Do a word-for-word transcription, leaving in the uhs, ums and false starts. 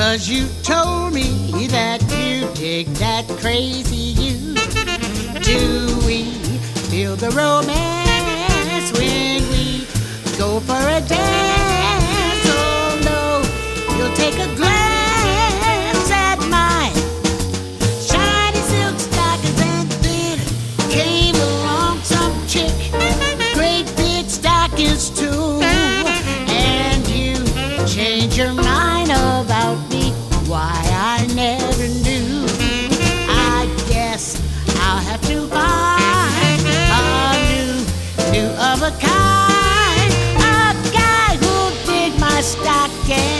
'Cause you told me that you dig that crazy you. Do we feel the romance when we go for a dance? Oh no, you'll take a glance at my shiny silk stockings, and then came along some chick, great big stockings too, and you changed your mind about me. Why I never knew. I guess I'll have to find a new, new of a kind, a guy who'll dig my stocking.